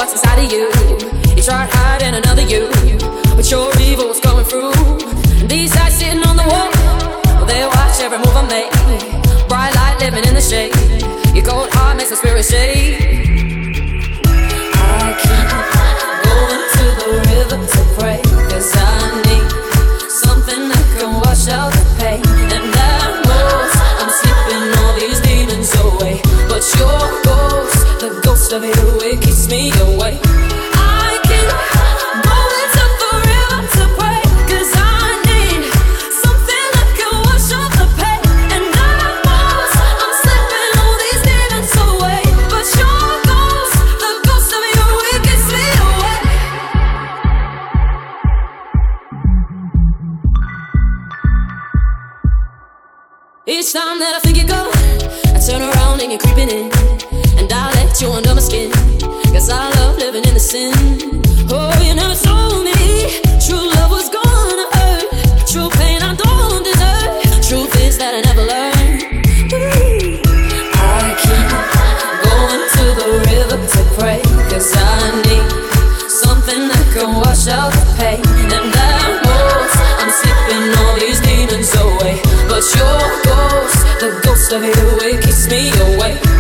what's inside of you. You tried hiding another you, but your evil was coming through. And these eyes sitting on the wall, well, they watch every move I make. Bright light living in the shade. Your cold heart makes my spirit shake. I keep going to the river to pray, 'cause I need something that can wash out the pain. And that knows I'm slipping all these demons away, but your ghost, the ghost of you, it keeps me away. I keep going to the river to pray, 'cause I need something that can wash out the pain. And that knows I'm slipping all these demons away, but your ghost, the ghost of you, it keeps me away. Each time that I think you're gone, I turn around and you're creeping in, and I let you under my skin, 'cause I love living in the sin. Oh, you never told me true love was gonna hurt, true pain I don't deserve, truth is that I never learned. I keep going to the river to pray, 'cause I need something that can wash out the pain. And that knows I'm slipping all these demons away, but your ghost, the ghost of you, it keeps me away.